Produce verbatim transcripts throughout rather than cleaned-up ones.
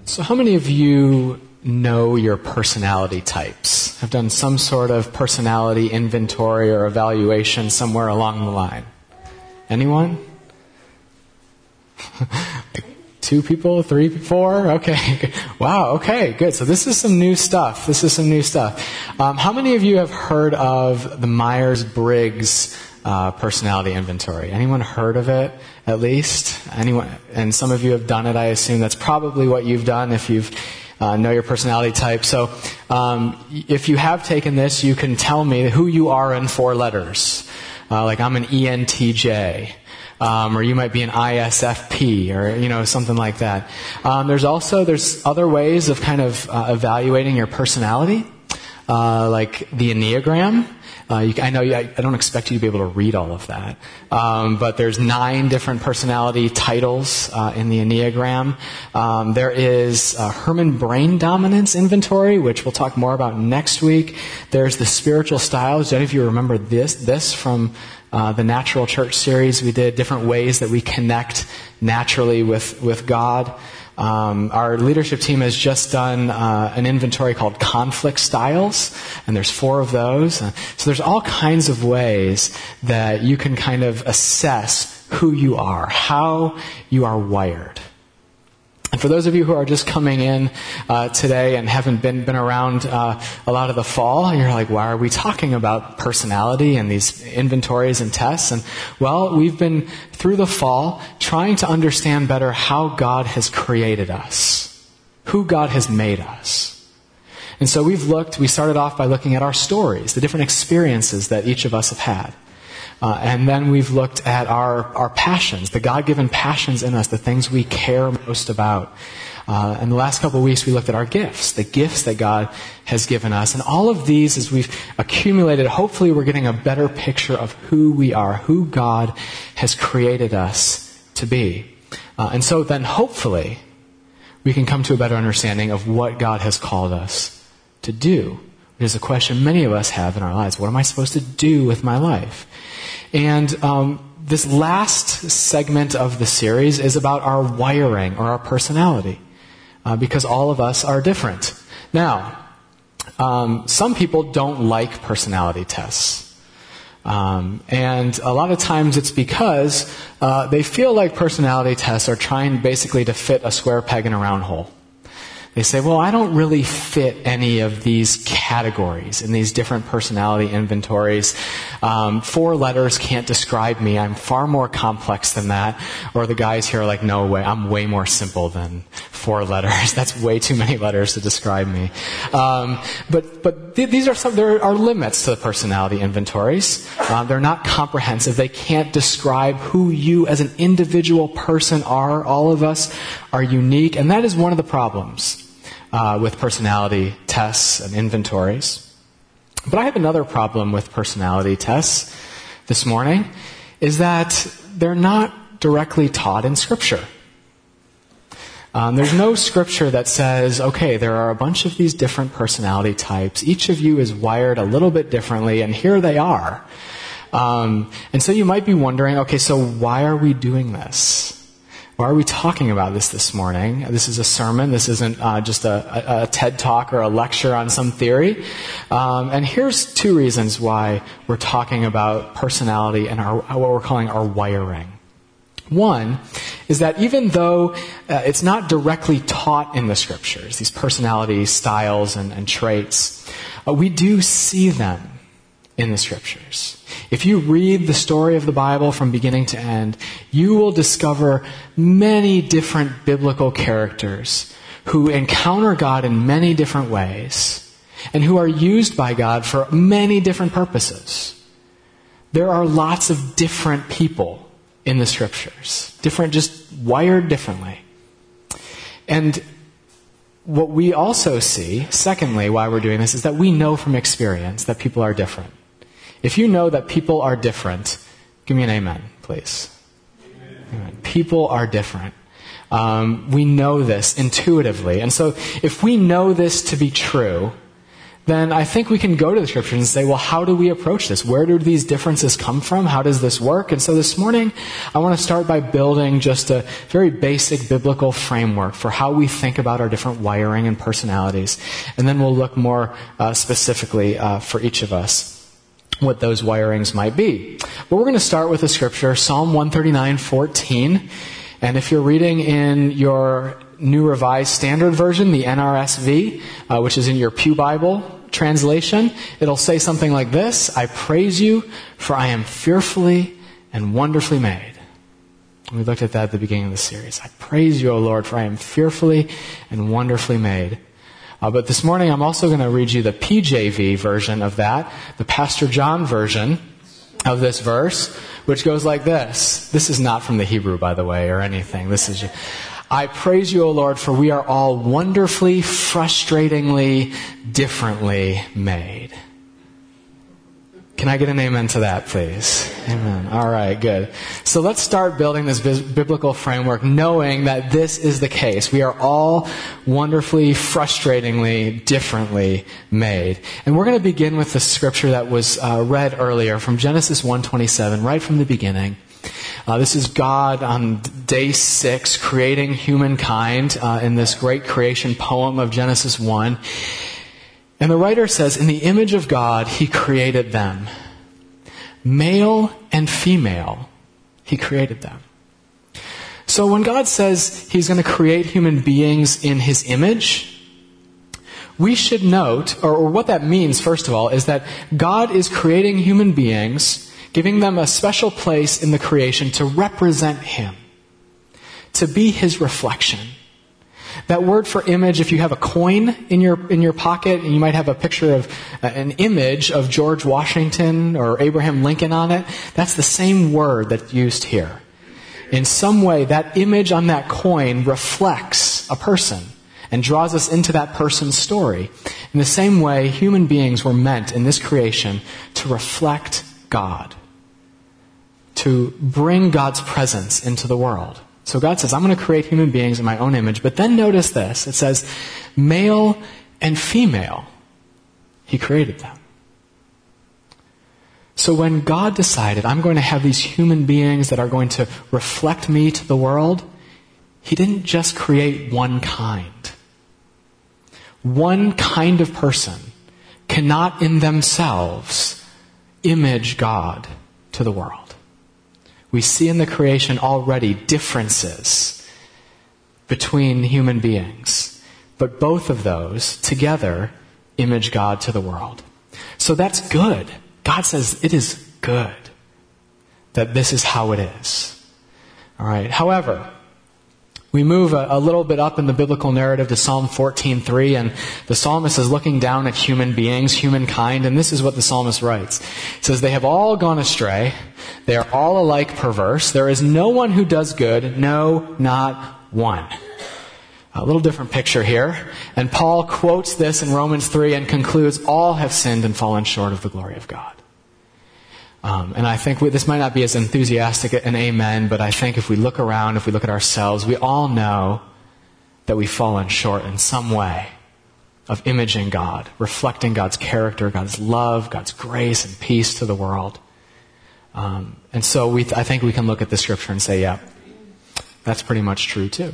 So how many of you know your personality types? Have done some sort of personality inventory or evaluation somewhere along the line? Anyone? Two people? Three? Four? Okay. Wow, okay, good. So this is some new stuff. This is some new stuff. Um, how many of you have heard of the Myers-Briggs uh, personality inventory? Anyone heard of it, at least? Anyone? And some of you have done it, I assume. That's probably what you've done if you've uh, know your personality type. So um, if you have taken this, you can tell me who you are in four letters. Uh, like I'm an E N T J. Um, or you might be an I S F P, or you know something like that. Um, there's also there's other ways of kind of uh, evaluating your personality, uh, like the Enneagram. Uh, you, I know you, I, I don't expect you to be able to read all of that, um, but there's nine different personality titles uh, in the Enneagram. Um, there is a Herman Brain Dominance Inventory, which we'll talk more about next week. There's the Spiritual Styles. Do any of you remember this? This from Uh, the Natural Church series we did, different ways that we connect naturally with, with God. Um, our leadership team has just done uh, an inventory called Conflict Styles, and there's four of those. Uh, so there's all kinds of ways that you can kind of assess who you are, how you are wired. And for those of you who are just coming in uh, today and haven't been been around uh, a lot of the fall, and you're like, why are we talking about personality and these inventories and tests? And well, we've been through the fall trying to understand better how God has created us, who God has made us. And so we've looked, we started off by looking at our stories, the different experiences that each of us have had. Uh, and then we've looked at our, our passions, the God-given passions in us, the things we care most about. Uh, and the last couple of weeks we looked at our gifts, the gifts that God has given us. And all of these, as we've accumulated, hopefully we're getting a better picture of who we are, who God has created us to be. Uh, and so then hopefully we can come to a better understanding of what God has called us to do, which is a question many of us have in our lives. What am I supposed to do with my life? And um, this last segment of the series is about our wiring or our personality, uh, because all of us are different. Now, um, some people don't like personality tests. Um, and a lot of times it's because uh, they feel like personality tests are trying basically to fit a square peg in a round hole. They say, well, I don't really fit any of these categories in these different personality inventories. Um, four letters can't describe me. I'm far more complex than that. Or the guys here are like, no way, I'm way more simple than four letters. That's way too many letters to describe me. Um, but but th- these are some. There are limits to the personality inventories. Uh, they're not comprehensive. They can't describe who you as an individual person are. All of us are unique, and that is one of the problems Uh, with personality tests and inventories. But I have another problem with personality tests this morning, is that they're not directly taught in Scripture. Um, there's no Scripture that says, okay, there are a bunch of these different personality types. Each of you is wired a little bit differently, and here they are. Um, and so you might be wondering, okay, so why are we doing this? Why are we talking about this this morning? This is a sermon. This isn't uh, just a, a, a TED Talk or a lecture on some theory. Um, and here's two reasons why we're talking about personality and our, what we're calling our wiring. One is that even though uh, it's not directly taught in the Scriptures, these personality styles and, and traits, uh, we do see them in the Scriptures. If you read the story of the Bible from beginning to end, you will discover many different biblical characters who encounter God in many different ways and who are used by God for many different purposes. There are lots of different people in the Scriptures, different, just wired differently. And what we also see, secondly, why we're doing this, is that we know from experience that people are different. If you know that people are different, give me an amen, please. Amen. People are different. Um, we know this intuitively. And so if we know this to be true, then I think we can go to the scriptures and say, well, how do we approach this? Where do these differences come from? How does this work? And so this morning, I want to start by building just a very basic biblical framework for how we think about our different wiring and personalities. And then we'll look more uh, specifically uh, for each of us what those wirings might be. But we're going to start with a scripture, Psalm one thirty-nine fourteen. And if you're reading in your New Revised Standard Version, the N R S V, uh, which is in your Pew Bible translation, it'll say something like this: I praise you, for I am fearfully and wonderfully made. We looked at that at the beginning of the series. I praise you, O Lord, for I am fearfully and wonderfully made. Uh, but this morning I'm also going to read you the P J V version of that, the Pastor John version of this verse, which goes like this. This is not from the Hebrew, by the way, or anything. This is just, I praise you, O Lord, for we are all wonderfully, frustratingly, differently made. Can I get an amen to that, please? Amen. All right, good. So let's start building this biblical framework knowing that this is the case. We are all wonderfully, frustratingly, differently made. And we're going to begin with the scripture that was uh, read earlier from Genesis one twenty-seven, right from the beginning. Uh, this is God on day six creating humankind uh, in this great creation poem of Genesis one. And the writer says, in the image of God, He created them. Male and female, He created them. So when God says He's going to create human beings in His image, we should note, or, or what that means, first of all, is that God is creating human beings, giving them a special place in the creation to represent Him, to be His reflection. That word for image, if you have a coin in your in your pocket and you might have a picture of uh, an image of George Washington or Abraham Lincoln on it, that's the same word that's used here. In some way, that image on that coin reflects a person and draws us into that person's story. In the same way, human beings were meant in this creation to reflect God, to bring God's presence into the world. So God says, I'm going to create human beings in my own image. But then notice this. It says, male and female, He created them. So when God decided, I'm going to have these human beings that are going to reflect me to the world, He didn't just create one kind. One kind of person cannot in themselves image God to the world. We see in the creation already differences between human beings. But both of those together image God to the world. So that's good. God says it is good that this is how it is. All right. However, we move a, a little bit up in the biblical narrative to Psalm fourteen three, and the psalmist is looking down at human beings, humankind, and this is what the psalmist writes. It says, they have all gone astray. They are all alike perverse. There is no one who does good. No, not one. A little different picture here. And Paul quotes this in Romans three and concludes, all have sinned and fallen short of the glory of God. Um, and I think we, this might not be as enthusiastic an amen, but I think if we look around, if we look at ourselves, we all know that we've fallen short in some way of imaging God, reflecting God's character, God's love, God's grace and peace to the world. Um, and so we, I think we can look at the scripture and say, yeah, that's pretty much true too.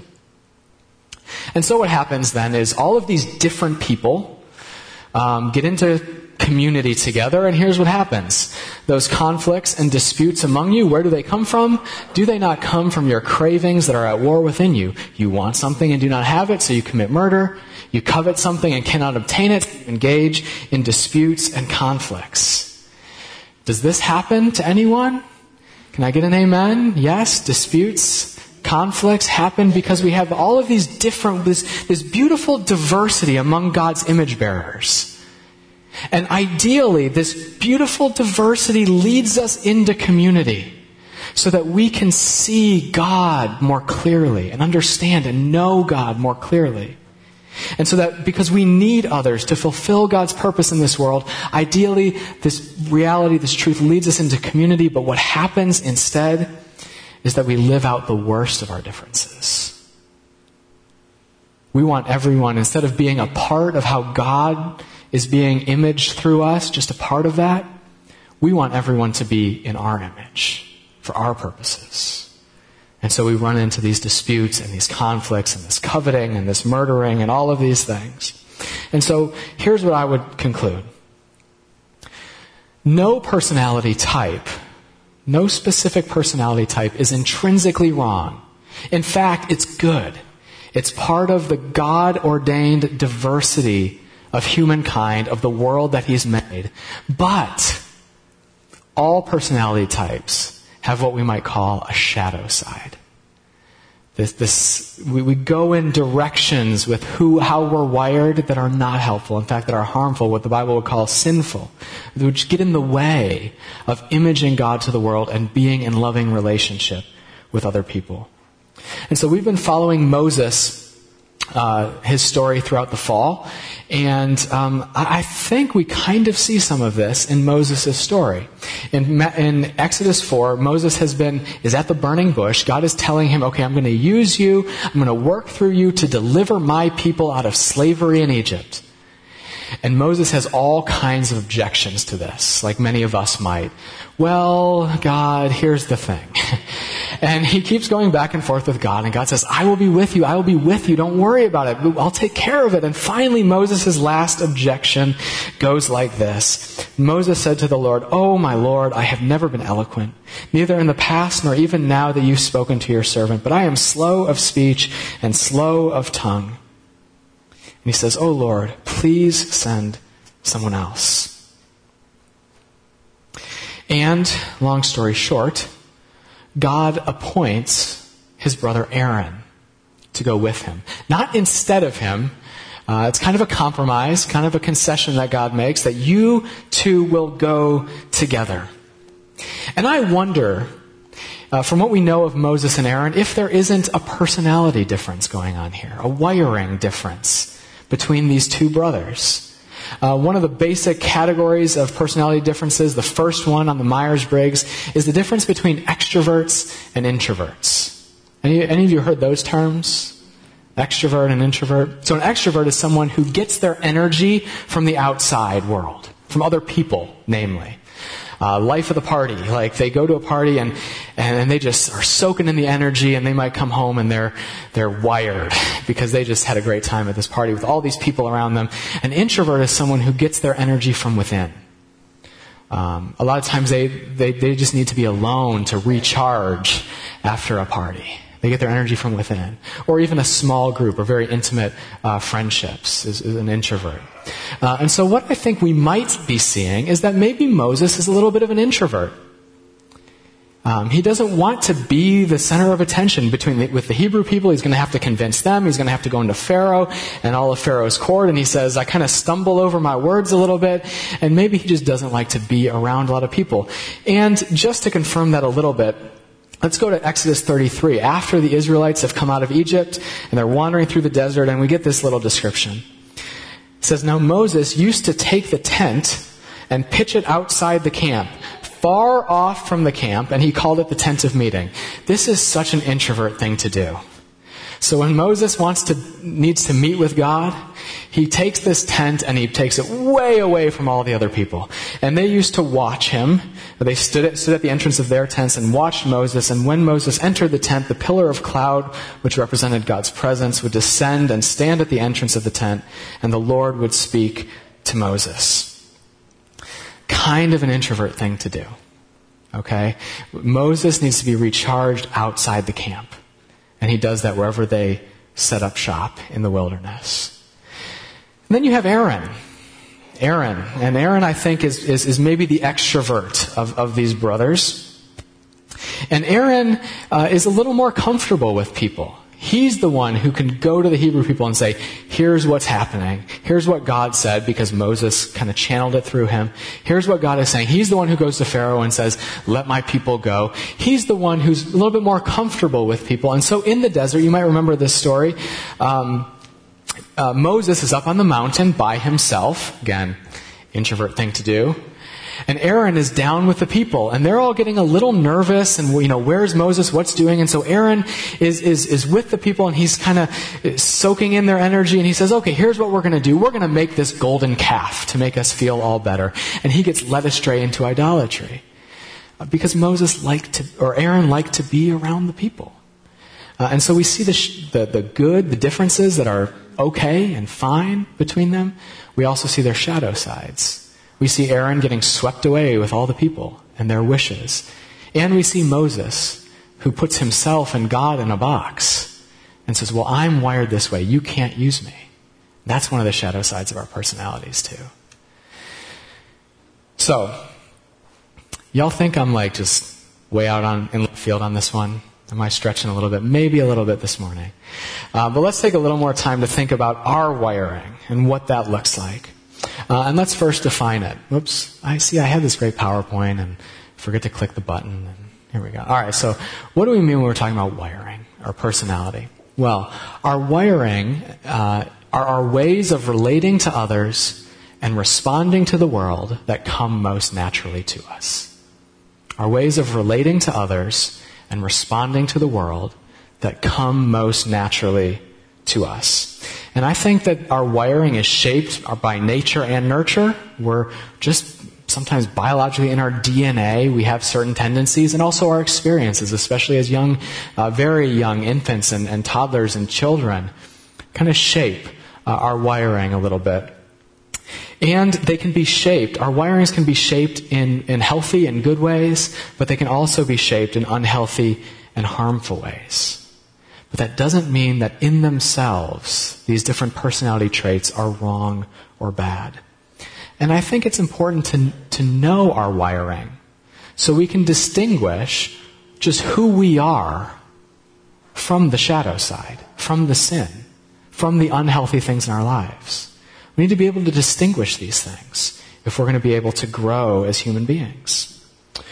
And so what happens then is all of these different people um, get into community together, and here's what happens. Those conflicts and disputes among you, where do they come from? Do they not come from your cravings that are at war within you? You want something and do not have it, so you commit murder. You covet something and cannot obtain it, so you engage in disputes and conflicts. Does this happen to anyone? Can I get an amen? Yes, disputes, conflicts happen because we have all of these different, this, this beautiful diversity among God's image bearers. And ideally, this beautiful diversity leads us into community so that we can see God more clearly and understand and know God more clearly. And so that because we need others to fulfill God's purpose in this world, ideally, this reality, this truth leads us into community. But what happens instead is that we live out the worst of our differences. We want everyone, instead of being a part of how God is being imaged through us, just a part of that. We want everyone to be in our image for our purposes. And so we run into these disputes and these conflicts and this coveting and this murdering and all of these things. And so here's what I would conclude. No personality type, no specific personality type is intrinsically wrong. In fact, it's good. It's part of the God-ordained diversity of humankind, of the world that He's made. But all personality types have what we might call a shadow side. This, this, we, we go in directions with who, how we're wired that are not helpful. In fact, that are harmful, what the Bible would call sinful, which get in the way of imaging God to the world and being in loving relationship with other people. And so we've been following Moses, uh, his story throughout the fall. And um, I think we kind of see some of this in Moses' story. In, in Exodus four, Moses has been is at the burning bush. God is telling him, okay, I'm going to use you. I'm going to work through you to deliver my people out of slavery in Egypt. And Moses has all kinds of objections to this, like many of us might. Well, God, here's the thing. And he keeps going back and forth with God, and God says, I will be with you, I will be with you, don't worry about it, I'll take care of it. And finally, Moses' last objection goes like this. Moses said to the Lord, Oh, my Lord, I have never been eloquent, neither in the past nor even now that you've spoken to your servant, but I am slow of speech and slow of tongue. And he says, Oh, Lord, please send someone else. And, long story short, God appoints his brother Aaron to go with him. Not instead of him. Uh, it's kind of a compromise, kind of a concession that God makes, that you two will go together. And I wonder, uh, from what we know of Moses and Aaron, if there isn't a personality difference going on here, a wiring difference between these two brothers. Uh, one of the basic categories of personality differences, the first one on the Myers-Briggs, is the difference between extroverts and introverts. Any, any of you heard those terms? Extrovert and introvert? So an extrovert is someone who gets their energy from the outside world, from other people, namely. Uh, life of the party. Like they go to a party and, and they just are soaking in the energy, and they might come home and they're, they're wired because they just had a great time at this party with all these people around them. An introvert is someone who gets their energy from within. Um, a lot of times they, they, they just need to be alone to recharge after a party. They get their energy from within. Or even a small group or very intimate uh, friendships is, is an introvert. Uh, and so what I think we might be seeing is that maybe Moses is a little bit of an introvert. Um, he doesn't want to be the center of attention between the, with the Hebrew people. He's going to have to convince them. He's going to have to go into Pharaoh and all of Pharaoh's court. And he says, I kind of stumble over my words a little bit. And maybe he just doesn't like to be around a lot of people. And just to confirm that a little bit, let's go to Exodus thirty-three. After the Israelites have come out of Egypt and they're wandering through the desert, and we get this little description. It says, Now Moses used to take the tent and pitch it outside the camp, far off from the camp, and he called it the tent of meeting. This is such an introvert thing to do. So when Moses wants to, needs to meet with God, he takes this tent and he takes it way away from all the other people. And they used to watch him. They stood at, stood at the entrance of their tents and watched Moses. And when Moses entered the tent, the pillar of cloud, which represented God's presence, would descend and stand at the entrance of the tent, and the Lord would speak to Moses. Kind of an introvert thing to do. Okay? Moses needs to be recharged outside the camp. And he does that wherever they set up shop in the wilderness. And then you have Aaron. Aaron. And Aaron, I think, is, is, is maybe the extrovert of, of these brothers. And Aaron uh, is a little more comfortable with people. He's the one who can go to the Hebrew people and say, here's what's happening. Here's what God said, because Moses kind of channeled it through him. Here's what God is saying. He's the one who goes to Pharaoh and says, let my people go. He's the one who's a little bit more comfortable with people. And so in the desert, you might remember this story, um, uh, Moses is up on the mountain by himself. Again, introvert thing to do. And Aaron is down with the people, and they're all getting a little nervous, and, you know, where's Moses, what's doing? And so Aaron is, is, is with the people, and he's kind of soaking in their energy, and he says, okay, here's what we're going to do. We're going to make this golden calf to make us feel all better. And he gets led astray into idolatry. Because Moses liked to, or Aaron liked to be around the people. Uh, and so we see the, sh- the, the good, the differences that are okay and fine between them. We also see their shadow sides. We see Aaron getting swept away with all the people and their wishes. And we see Moses, who puts himself and God in a box and says, well, I'm wired this way. You can't use me. That's one of the shadow sides of our personalities, too. So, y'all think I'm like just way out on in left field on this one? Am I stretching a little bit? Maybe a little bit this morning. Uh, but let's take a little more time to think about our wiring and what that looks like. Uh, and let's first define it. Whoops, I see I had this great PowerPoint and forget to click the button. And here we go. All right, so what do we mean when we're talking about wiring, our personality? Well, our wiring uh, are our ways of relating to others and responding to the world that come most naturally to us. Our ways of relating to others and responding to the world that come most naturally to us. And I think that our wiring is shaped by nature and nurture. We're just sometimes biologically in our D N A. We have certain tendencies, and also our experiences, especially as young, uh, very young infants and, and toddlers and children, kind of shape uh, our wiring a little bit. And they can be shaped, our wirings can be shaped in, in healthy and good ways, but they can also be shaped in unhealthy and harmful ways. But that doesn't mean that in themselves, these different personality traits are wrong or bad. And I think it's important to, to know our wiring so we can distinguish just who we are from the shadow side, from the sin, from the unhealthy things in our lives. We need to be able to distinguish these things if we're going to be able to grow as human beings.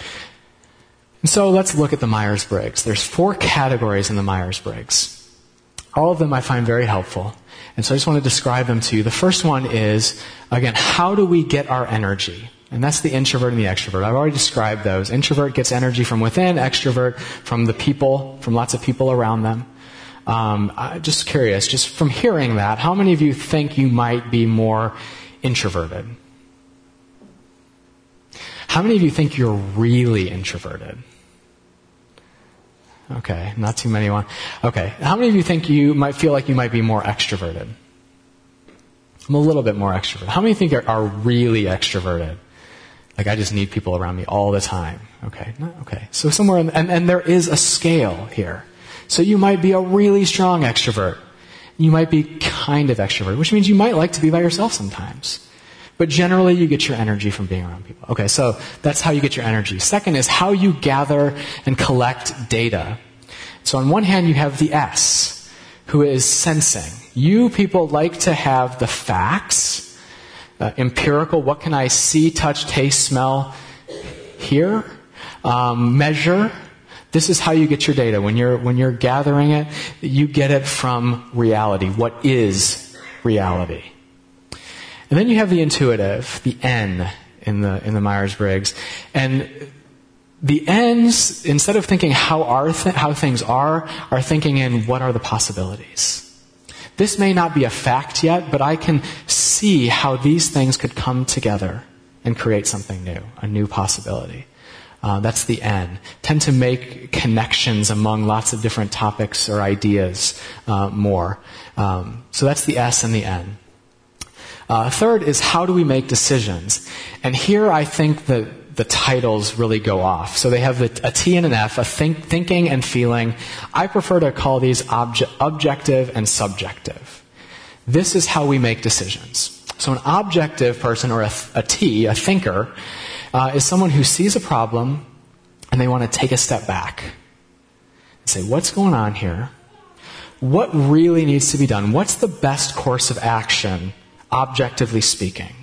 And so let's look at the Myers-Briggs. There's four categories in the Myers-Briggs. All of them I find very helpful. And so I just want to describe them to you. The first one is, again, how do we get our energy? And that's the introvert and the extrovert. I've already described those. Introvert gets energy from within, extrovert from the people, from lots of people around them. Um, I'm just curious, just from hearing that, how many of you think you might be more introverted? How many of you think you're really introverted? Okay, not too many. One. Okay, how many of you think you might feel like you might be more extroverted? I'm a little bit more extroverted. How many think are, are really extroverted? Like, I just need people around me all the time. Okay, okay. So somewhere, in, and, and there is a scale here. So you might be a really strong extrovert. You might be kind of extrovert, which means you might like to be by yourself sometimes. But generally, you get your energy from being around people. Okay, so that's how you get your energy. Second is how you gather and collect data. So on one hand, you have the S, who is sensing. You people like to have the facts, uh, empirical, what can I see, touch, taste, smell, hear, um, measure. This is how you get your data. When you're when you're gathering it, you get it from reality. What is reality? And then you have the intuitive, the N in the in the Myers-Briggs, and the N's, instead of thinking how are th- how things are, are thinking in what are the possibilities. This may not be a fact yet, but I can see how these things could come together and create something new, a new possibility. Uh, that's the N. Tend to make connections among lots of different topics or ideas uh, more. Um, so that's the S and the N. Uh, third is how do we make decisions? And here I think that the titles really go off. So they have the, a T and an F, a think, thinking and feeling. I prefer to call these obje- objective and subjective. This is how we make decisions. So an objective person, or a, a T, a thinker, Uh, is someone who sees a problem and they want to take a step back and say, what's going on here? What really needs to be done? What's the best course of action, objectively speaking?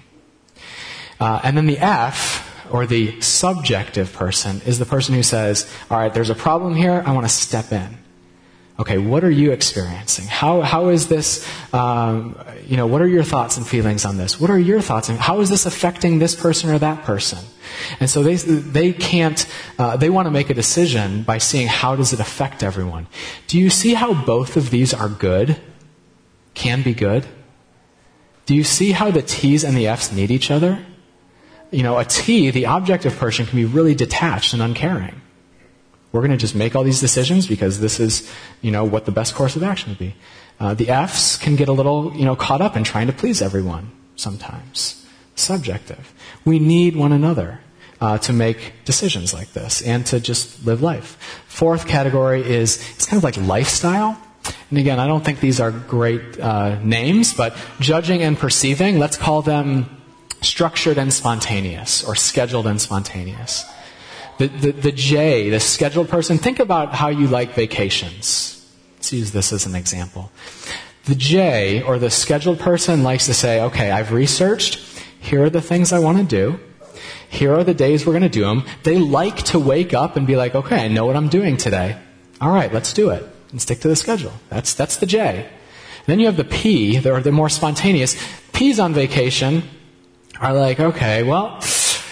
Uh, and then the F, or the subjective person, is the person who says, all right, there's a problem here, I want to step in. Okay, what are you experiencing? How how is this, um, you know, what are your thoughts and feelings on this? What are your thoughts, and how is this affecting this person or that person? And so they they can't, uh, they want to make a decision by seeing how does it affect everyone. Do you see how both of these are good? Can be good? Do you see how the T's and the F's need each other? You know, a T, the objective person, can be really detached and uncaring. We're going to just make all these decisions because this is, you know, what the best course of action would be. Uh, the F's can get a little, you know, caught up in trying to please everyone sometimes. Subjective. We need one another uh, to make decisions like this and to just live life. Fourth category is, it's kind of like lifestyle. And again, I don't think these are great uh, names, but judging and perceiving, let's call them structured and spontaneous, or scheduled and spontaneous. The, the, the J, the scheduled person, think about how you like vacations. Let's use this as an example. The J, or the scheduled person, likes to say, okay, I've researched, here are the things I want to do, here are the days we're going to do them. They like to wake up and be like, okay, I know what I'm doing today. All right, let's do it. And stick to the schedule. That's that's the J. Then you have the P, they're, they're more spontaneous. P's on vacation are like, okay, well,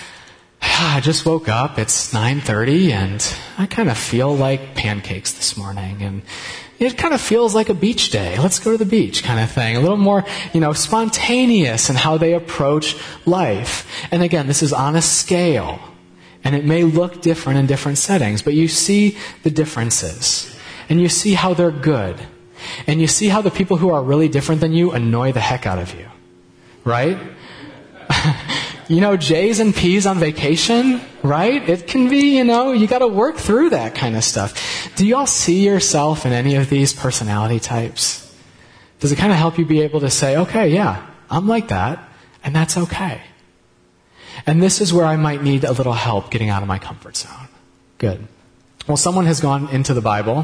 I just woke up, it's nine thirty, and I kind of feel like pancakes this morning, and it kind of feels like a beach day. Let's go to the beach kind of thing. A little more, you know, spontaneous in how they approach life. And again, this is on a scale, and it may look different in different settings, but you see the differences, and you see how they're good, and you see how the people who are really different than you annoy the heck out of you, right? You know, J's and P's on vacation, right? It can be, you know, you got to work through that kind of stuff. Do you all see yourself in any of these personality types? Does it kind of help you be able to say, okay, yeah, I'm like that, and that's okay. And this is where I might need a little help getting out of my comfort zone. Good. Well, someone has gone into the Bible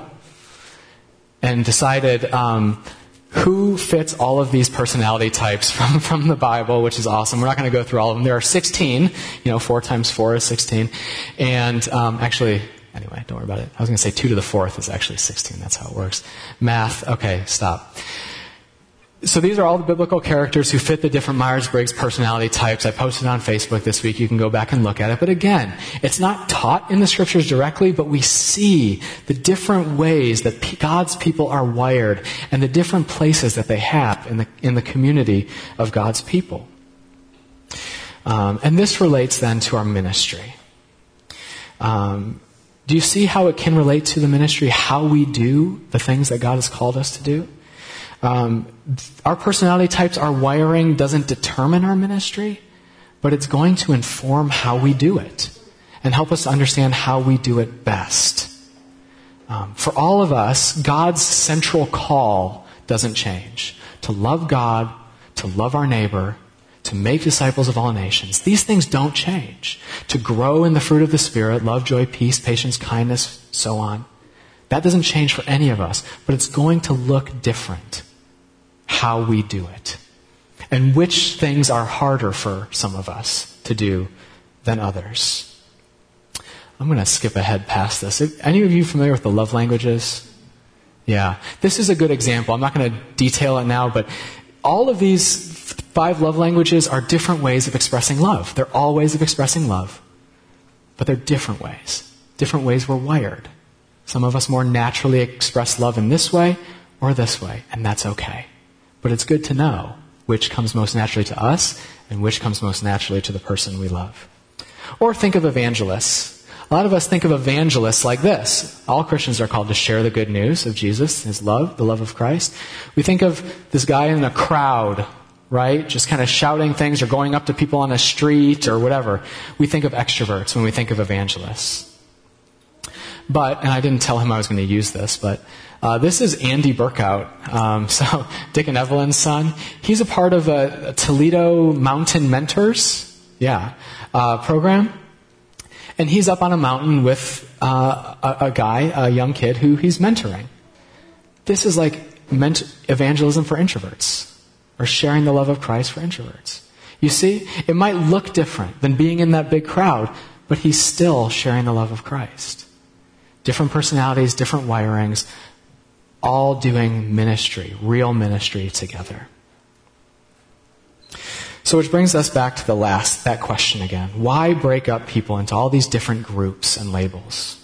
and decided, um, who fits all of these personality types from, from the Bible, which is awesome. We're not going to go through all of them. There are sixteen. You know, four times four is sixteen. And um, actually, anyway, don't worry about it. I was going to say two to the fourth is actually sixteen. That's how it works. Math, okay, stop. So these are all the biblical characters who fit the different Myers-Briggs personality types. I posted on Facebook this week. You can go back and look at it. But again, it's not taught in the scriptures directly, but we see the different ways that God's people are wired and the different places that they have in the, in the community of God's people. Um, and this relates then to our ministry. Um, do you see how it can relate to the ministry, how we do the things that God has called us to do? Um, our personality types, our wiring doesn't determine our ministry, but it's going to inform how we do it and help us to understand how we do it best. Um, for all of us, God's central call doesn't change. To love God, to love our neighbor, to make disciples of all nations. These things don't change. To grow in the fruit of the Spirit, love, joy, peace, patience, kindness, so on. That doesn't change for any of us, but it's going to look different how we do it. And which things are harder for some of us to do than others. I'm going to skip ahead past this. Any of you familiar with the love languages? Yeah. This is a good example. I'm not going to detail it now, but all of these five love languages are different ways of expressing love. They're all ways of expressing love, but they're different ways. Different ways we're wired. Some of us more naturally express love in this way or this way, and that's okay. But it's good to know which comes most naturally to us and which comes most naturally to the person we love. Or think of evangelists. A lot of us think of evangelists like this. All Christians are called to share the good news of Jesus, His love, the love of Christ. We think of this guy in a crowd, right? Just kind of shouting things or going up to people on a street or whatever. We think of extroverts when we think of evangelists. But, and I didn't tell him I was going to use this, but uh, this is Andy Burkout. Um, so Dick and Evelyn's son. He's a part of a, a Toledo Mountain Mentors, yeah, uh, program. And he's up on a mountain with uh, a, a guy, a young kid, who he's mentoring. This is like ment- evangelism for introverts, or sharing the love of Christ for introverts. You see, it might look different than being in that big crowd, but he's still sharing the love of Christ. Different personalities, different wirings, all doing ministry, real ministry together. So which brings us back to the last, that question again. Why break up people into all these different groups and labels?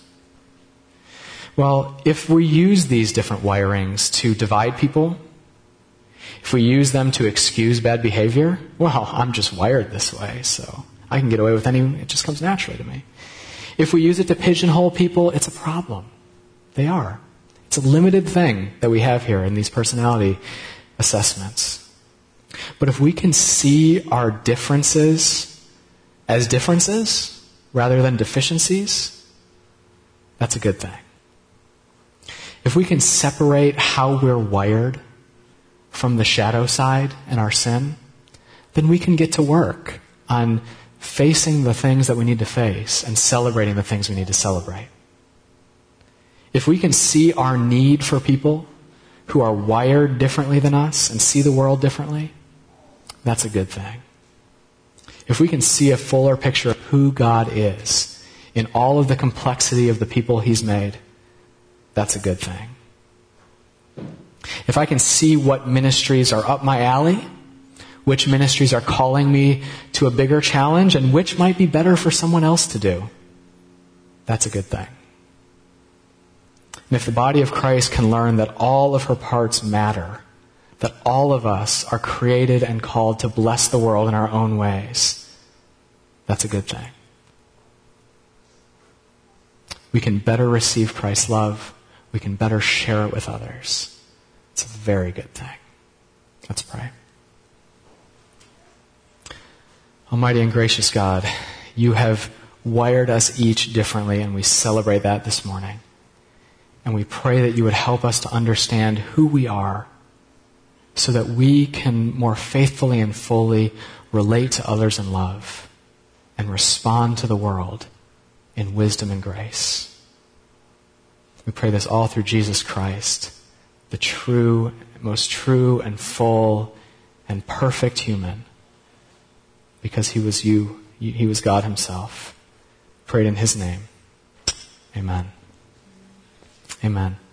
Well, if we use these different wirings to divide people, if we use them to excuse bad behavior, well, I'm just wired this way, so I can get away with any, it just comes naturally to me. If we use it to pigeonhole people, it's a problem. They are. It's a limited thing that we have here in these personality assessments. But if we can see our differences as differences rather than deficiencies, that's a good thing. If we can separate how we're wired from the shadow side and our sin, then we can get to work on facing the things that we need to face and celebrating the things we need to celebrate. If we can see our need for people who are wired differently than us and see the world differently, that's a good thing. If we can see a fuller picture of who God is in all of the complexity of the people He's made, that's a good thing. If I can see what ministries are up my alley, which ministries are calling me to a bigger challenge, and which might be better for someone else to do, that's a good thing. And if the body of Christ can learn that all of her parts matter, that all of us are created and called to bless the world in our own ways, that's a good thing. We can better receive Christ's love. We can better share it with others. It's a very good thing. Let's pray. Almighty and gracious God, you have wired us each differently, and we celebrate that this morning. And we pray that you would help us to understand who we are so that we can more faithfully and fully relate to others in love and respond to the world in wisdom and grace. We pray this all through Jesus Christ, the true, most true and full and perfect human, because he was you, he was God himself. Prayed in his name. Amen. Amen.